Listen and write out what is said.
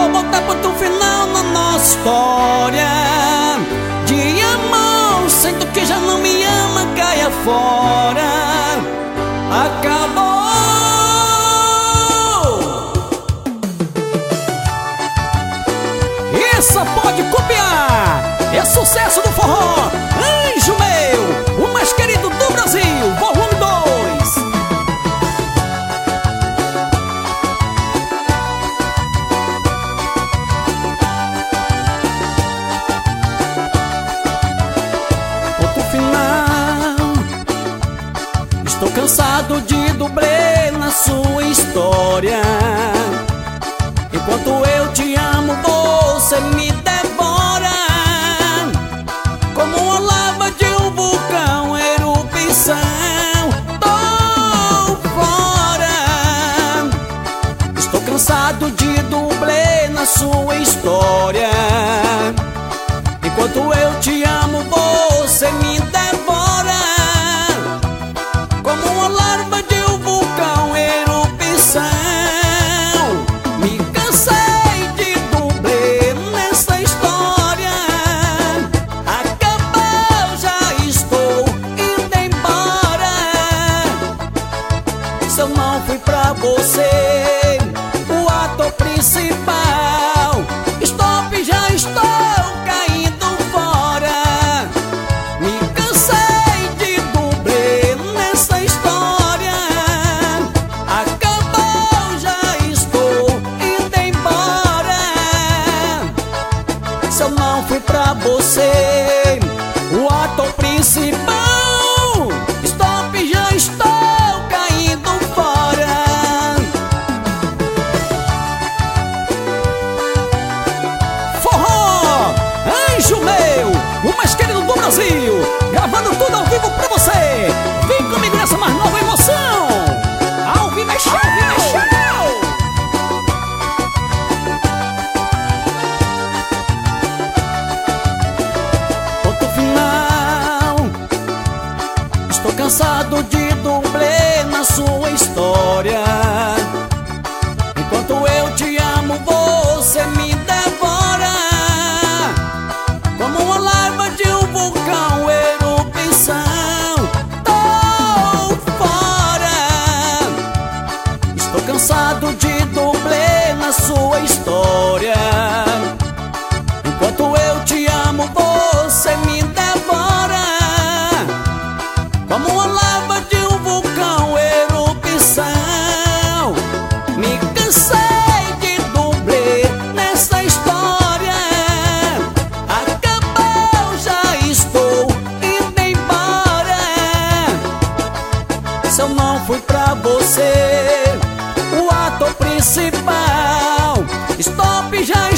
Vou botar ponto final na nossa história de amor. Sinto que já não me ama, caia fora. Acabou. Essa pode copiar. É sucesso do forró. Anjo meu, o mais querido do Brasil, volume 2. Ponto final. Estou cansado de dublê na sua história. Enquanto eu te amo, você me devora. Como uma lava de um vulcão, erupção. Tô fora. Estou cansado de dublê na sua história. Enquanto eu te amo, você me devora. Como uma larva de um vulcão, erupção. Me cansei de dublê nessa história. Acabou, já estou indo embora. Se eu não fui pra você o ator principal, stop, já estou caindo fora. Me cansei de dublê nessa história. Acabou, já estou indo embora. Se eu não fui pra você o ator principal, stop, já estou caindo fora. Forró, anjo meu, o mais querido do Brasil, gravando tudo ao vivo pra você. Vem comigo nessa mais nova emoção. Ao vivo é show, ao vivo é show. Ponto final. Estou cansado de dublê na sua história. Enquanto eu te amo, você me devora. Como uma larva de um vulcão, erupção. Tô fora. Estou cansado de dublê na sua história. Enquanto eu te amo, você me devora. Como uma lava de um vulcão, erupção. Me cansei de dublê nessa história. Acabou, já estou indo embora. Se eu não fui pra você o ator principal, stop, já